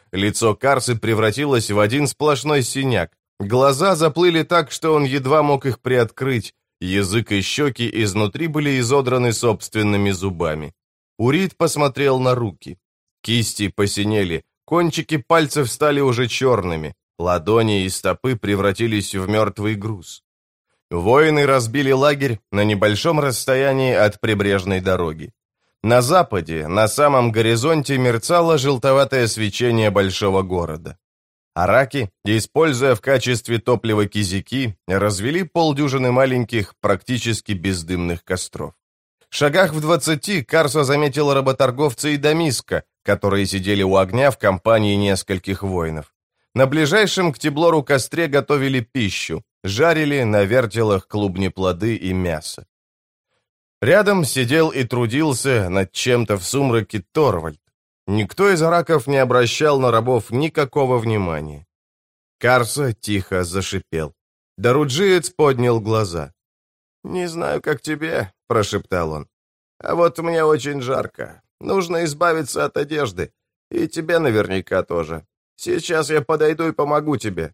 Лицо Карсы превратилось в один сплошной синяк. Глаза заплыли так, что он едва мог их приоткрыть. Язык и щеки изнутри были изодраны собственными зубами. Урит посмотрел на руки. Кисти посинели, кончики пальцев стали уже черными, ладони и стопы превратились в мертвый груз. Воины разбили лагерь на небольшом расстоянии от прибрежной дороги. На западе, на самом горизонте, мерцало желтоватое свечение большого города. Араки, используя в качестве топлива кизяки, развели полдюжины маленьких, практически бездымных костров. В шагах в 20 Карса заметил работорговца и Дамиска, которые сидели у огня в компании нескольких воинов. На ближайшем к Тиблору костре готовили пищу, жарили на вертелах клубнеплоды и мясо. Рядом сидел и трудился над чем-то в сумраке Торвальд. Никто из араков не обращал на рабов никакого внимания. Карса тихо зашипел. Даруджиец поднял глаза. «Не знаю, как тебе», — прошептал он. «А вот мне очень жарко. Нужно избавиться от одежды. И тебе наверняка тоже. Сейчас я подойду и помогу тебе».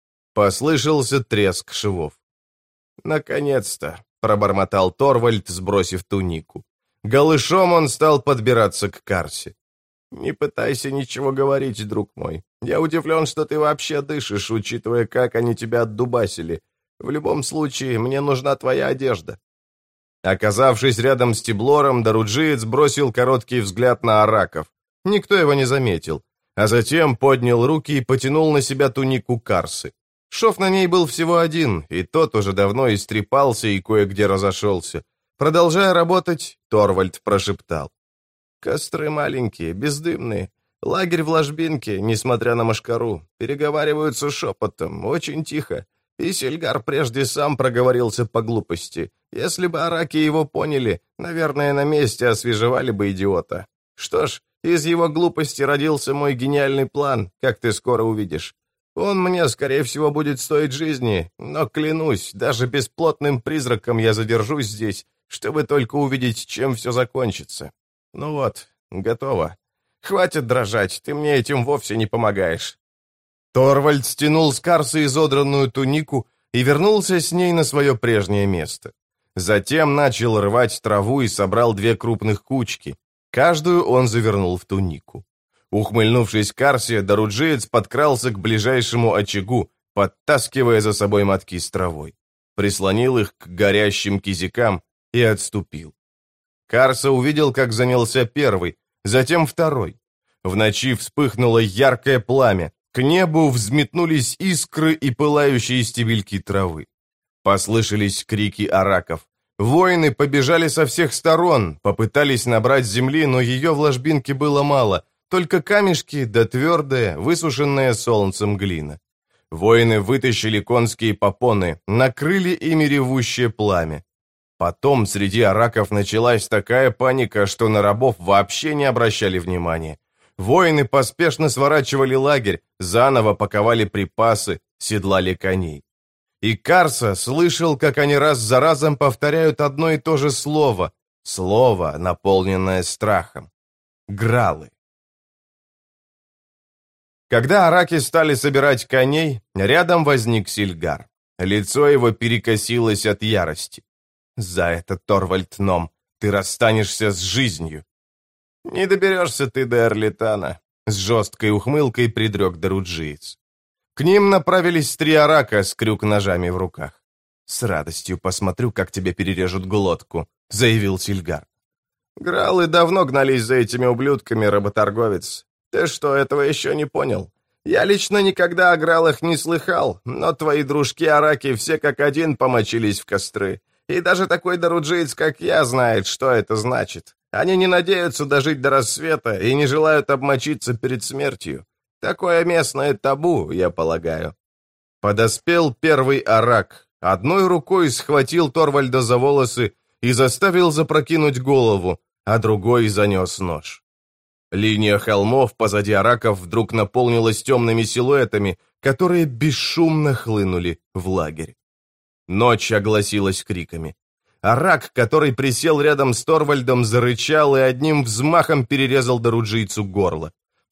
Послышался треск швов. «Наконец-то», — пробормотал Торвальд, сбросив тунику. Голышом он стал подбираться к Карсе. «Не пытайся ничего говорить, друг мой. Я удивлен, что ты вообще дышишь, учитывая, как они тебя отдубасили. В любом случае, мне нужна твоя одежда». Оказавшись рядом с Тиблором, Даруджиец бросил короткий взгляд на араков. Никто его не заметил. А затем поднял руки и потянул на себя тунику Карсы. Шов на ней был всего один, и тот уже давно истрепался и кое-где разошелся. Продолжая работать, Торвальд прошептал. «Костры маленькие, бездымные. Лагерь в ложбинке, несмотря на мошкару. Переговариваются шепотом, очень тихо. И Сильгар прежде сам проговорился по глупости. Если бы араки его поняли, наверное, на месте освежевали бы идиота. Что ж, из его глупости родился мой гениальный план, как ты скоро увидишь. Он мне, скорее всего, будет стоить жизни, но, клянусь, даже бесплотным призраком я задержусь здесь, чтобы только увидеть, чем все закончится. Ну вот, готово. Хватит дрожать, ты мне этим вовсе не помогаешь». Торвальд стянул с Карсы изодранную тунику и вернулся с ней на свое прежнее место. Затем начал рвать траву и собрал 2 крупных кучки. Каждую он завернул в тунику. Ухмыльнувшись Карсе, Даруджиец подкрался к ближайшему очагу, подтаскивая за собой мотки с травой. Прислонил их к горящим кизякам и отступил. Карса увидел, как занялся первый, затем второй. В ночи вспыхнуло яркое пламя, к небу взметнулись искры и пылающие стебельки травы. Послышались крики араков. Воины побежали со всех сторон, попытались набрать земли, но ее в ложбинке было мало, только камешки да твердая, высушенная солнцем глина. Воины вытащили конские попоны, накрыли ими ревущее пламя. Потом среди араков началась такая паника, что на рабов вообще не обращали внимания. Воины поспешно сворачивали лагерь, заново паковали припасы, седлали коней. И Карса слышал, как они раз за разом повторяют одно и то же слово, слово, наполненное страхом. Гралы. Когда араки стали собирать коней, рядом возник Сильгар. Лицо его перекосилось от ярости. «За это, Торвальд Ном, ты расстанешься с жизнью». «Не доберешься ты до Эрлитана», — с жесткой ухмылкой предрек Даруджиец. К ним направились 3 арака с крюк-ножами в руках. «С радостью посмотрю, как тебе перережут глотку», — заявил Сильгар. «Гралы давно гнались за этими ублюдками, работорговец. Ты что, этого еще не понял? Я лично никогда о гралах не слыхал, но твои дружки-араки все как один помочились в костры. И даже такой даруджиец, как я, знает, что это значит. Они не надеются дожить до рассвета и не желают обмочиться перед смертью. Такое местное табу, я полагаю». Подоспел первый арак, одной рукой схватил Торвальда за волосы и заставил запрокинуть голову, а другой занес нож. Линия холмов позади араков вдруг наполнилась темными силуэтами, которые бесшумно хлынули в лагерь. Ночь огласилась криками. Арак, который присел рядом с Торвальдом, зарычал и одним взмахом перерезал даруджийцу горло.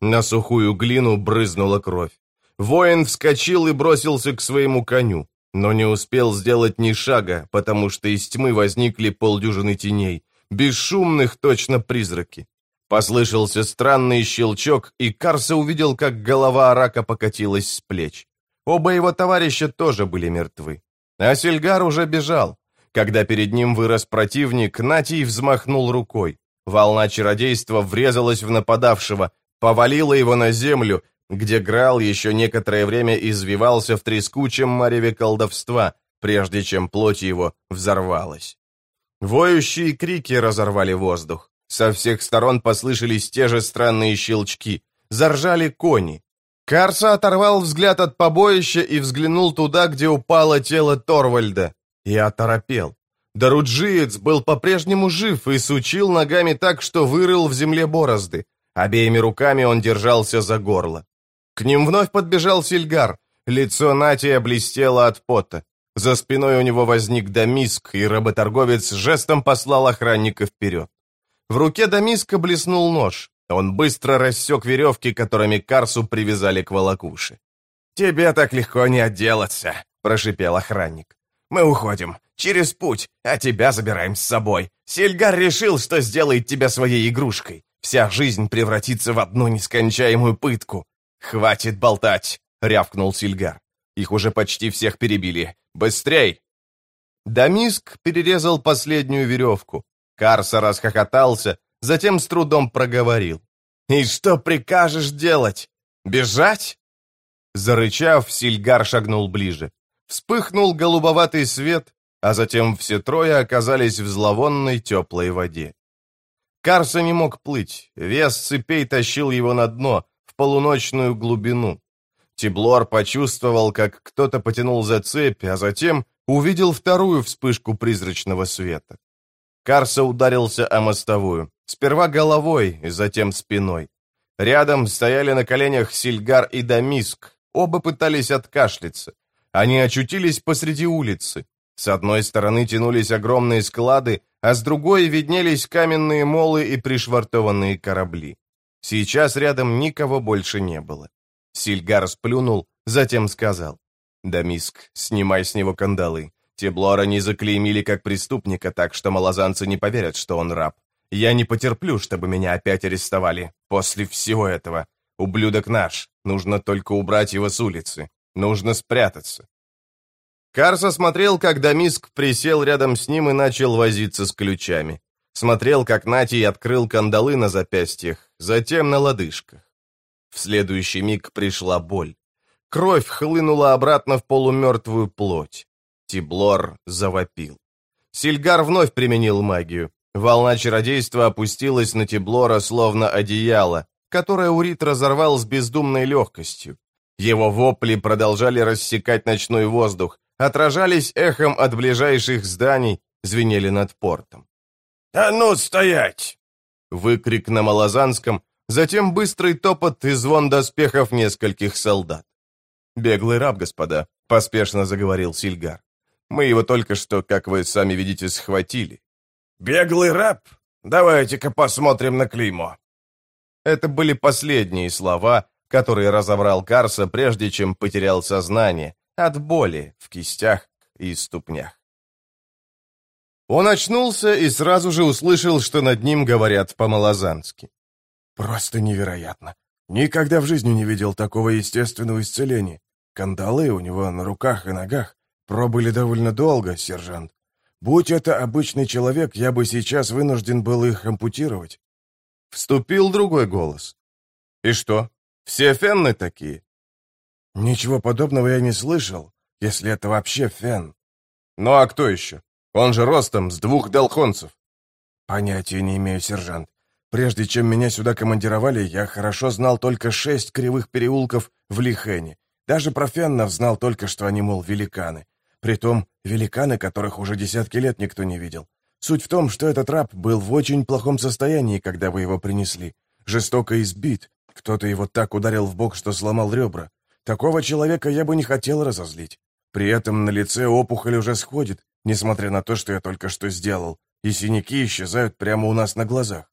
На сухую глину брызнула кровь. Воин вскочил и бросился к своему коню, но не успел сделать ни шага, потому что из тьмы возникли полдюжины теней, бесшумных, точно призраки. Послышался странный щелчок, и Карса увидел, как голова Арака покатилась с плеч. Оба его товарища тоже были мертвы. А Сильгар уже бежал. Когда перед ним вырос противник, Натий взмахнул рукой. Волна чародейства врезалась в нападавшего, повалила его на землю, где Граал еще некоторое время извивался в трескучем мареве колдовства, прежде чем плоть его взорвалась. Воющие крики разорвали воздух. Со всех сторон послышались те же странные щелчки. Заржали кони. Карса оторвал взгляд от побоища и взглянул туда, где упало тело Торвальда, и оторопел. Даруджиец был по-прежнему жив и сучил ногами так, что вырыл в земле борозды. Обеими руками он держался за горло. К ним вновь подбежал Сильгар. Лицо Натия блестело от пота. За спиной у него возник Дамиск, и работорговец жестом послал охранника вперед. В руке Дамиска блеснул нож. Он быстро рассек веревки, которыми Карсу привязали к волокуше. «Тебе так легко не отделаться», — прошипел охранник. «Мы уходим. Через путь, а тебя забираем с собой. Сильгар решил, что сделает тебя своей игрушкой. Вся жизнь превратится в одну нескончаемую пытку. Хватит болтать», — рявкнул Сильгар. «Их уже почти всех перебили. Быстрей!» Дамиск перерезал последнюю веревку. Карса расхохотался, затем с трудом проговорил. «И что прикажешь делать? Бежать?» Зарычав, Сильгар шагнул ближе. Вспыхнул голубоватый свет, а затем все трое оказались в зловонной теплой воде. Карса не мог плыть, вес цепей тащил его на дно, в полуночную глубину. Тиблор почувствовал, как кто-то потянул за цепь, а затем увидел вторую вспышку призрачного света. Карса ударился о мостовую, сперва головой, затем спиной. Рядом стояли на коленях Сильгар и Дамиск, оба пытались откашляться. Они очутились посреди улицы. С одной стороны тянулись огромные склады, а с другой виднелись каменные молы и пришвартованные корабли. Сейчас рядом никого больше не было. Сильгар сплюнул, затем сказал. «Дамиск, снимай с него кандалы. Тиблора не заклеймили как преступника, так что малозанцы не поверят, что он раб. Я не потерплю, чтобы меня опять арестовали. После всего этого. Ублюдок наш. Нужно только убрать его с улицы. Нужно спрятаться». Карса смотрел, как Дамиск присел рядом с ним и начал возиться с ключами. Смотрел, как Натий открыл кандалы на запястьях, затем на лодыжках. В следующий миг пришла боль. Кровь хлынула обратно в полумертвую плоть. Тиблор завопил. Сильгар вновь применил магию. Волна чародейства опустилась на Тиблора, словно одеяло, которое Урит разорвал с бездумной легкостью. Его вопли продолжали рассекать ночной воздух, отражались эхом от ближайших зданий, звенели над портом. «А ну, стоять!» Выкрик на малозанском, затем быстрый топот и звон доспехов нескольких солдат. «Беглый раб, господа», — поспешно заговорил Сильгар. «Мы его только что, как вы сами видите, схватили». «Беглый раб? Давайте-ка посмотрим на клеймо». Это были последние слова, которые разобрал Карса, прежде чем потерял сознание от боли в кистях и ступнях. Он очнулся и сразу же услышал, что над ним говорят по-малозански. «Просто невероятно. Никогда в жизни не видел такого естественного исцеления. Кандалы у него на руках и ногах пробыли довольно долго, сержант. Будь это обычный человек, я бы сейчас вынужден был их ампутировать». Вступил другой голос. «И что, все фенны такие?» «Ничего подобного я не слышал, если это вообще фен». «Ну а кто еще? Он же ростом с 2 долхонцев». «Понятия не имею, сержант. Прежде чем меня сюда командировали, я хорошо знал только 6 кривых переулков в Лихене. Даже про феннов знал только, что они, мол, великаны. Притом, великаны, которых уже десятки лет никто не видел. Суть в том, что этот раб был в очень плохом состоянии, когда вы его принесли. Жестоко избит. Кто-то его так ударил в бок, что сломал ребра. Такого человека я бы не хотел разозлить. При этом на лице опухоль уже сходит, несмотря на то, что я только что сделал, и синяки исчезают прямо у нас на глазах.